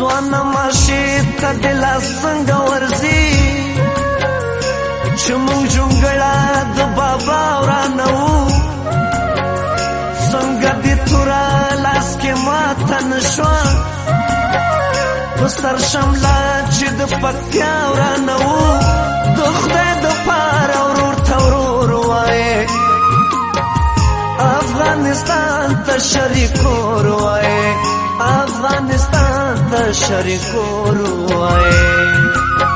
ځوان ماشي ته دل څنګه ورځي چې مونږ جونګړه د بابا ورانه وو څنګه دې تورا لاس کې ماته نشوه په سر شمله چې د پکتیا ورانه وو د خدای دپاره ورور ته ورور وایې افغانستان ته شریکور وایې افغانستان ته شریکور وایې